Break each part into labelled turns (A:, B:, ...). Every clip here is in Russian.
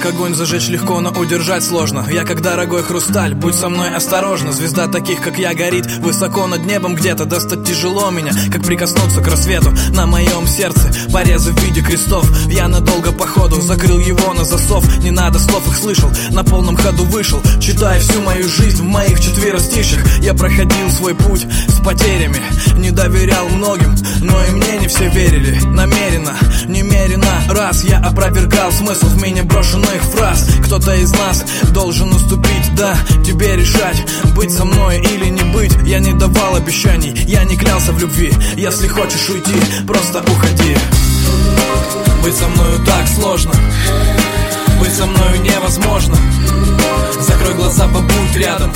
A: как огонь, зажечь легко, но удержать сложно. Я как дорогой хрусталь, будь со мной осторожна. Звезда таких, как я, горит высоко над небом где-то. Достать тяжело меня, как прикоснуться к рассвету. На моем сердце порезы в виде крестов. Я надолго походу закрыл его на засов. Не надо слов, их слышал, на полном ходу вышел. Читая всю мою жизнь в моих четверостишьях. Я проходил свой путь с потерями, не доверял многим, но и мне не все верили. Намеренно, немерено раз я опровергал смысл в меня брошенных фраз. Кто-то из нас должен уступить, да, тебе решать, быть со мной или не быть. Я не давал обещаний, я не клялся в любви. Если хочешь уйти, просто уходи. Быть со мною так сложно, быть со мною невозможно. Закрой глаза, побудь рядом,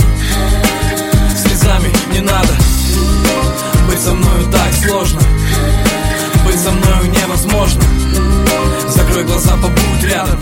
A: слезами не надо. Быть со мною так сложно, быть со мною невозможно. Закрой глаза, побудь рядом,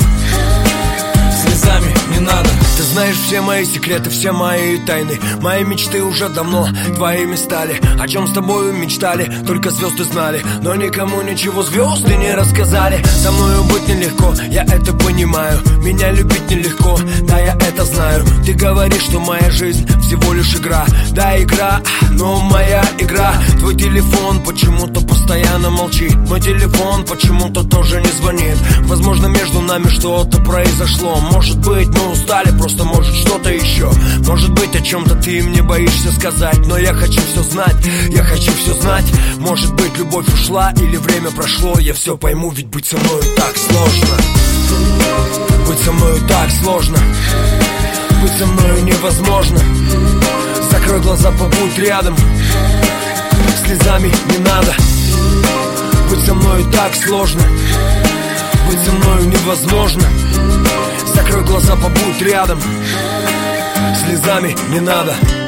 A: слезами не надо.
B: Ты знаешь все мои секреты, все мои тайны. Мои мечты уже давно твоими стали. О чем с тобою мечтали, только звезды знали. Но никому ничего звезды не рассказали. Со мною быть нелегко, я это понимаю. Меня любить нелегко, да, я это знаю. Ты говоришь, что моя жизнь всего лишь игра. Да, игра, но моя игра. Твой телефон почему-то постоянно молчит. Мой телефон почему-то тоже не звонит. Возможно, между нами что-то произошло. Может быть, мы устали, просто может что-то еще. Может быть, о чем-то ты мне боишься сказать. Но я хочу все знать, я хочу все знать. Может быть, любовь ушла или время прошло. Я все пойму, ведь быть со мною так сложно. Быть со мною так сложно, быть со мною невозможно. Закрой глаза, побудь рядом, слезами не надо. Быть со мною так сложно, быть со мною невозможно. Закрой глаза, побудь рядом, слезами не надо.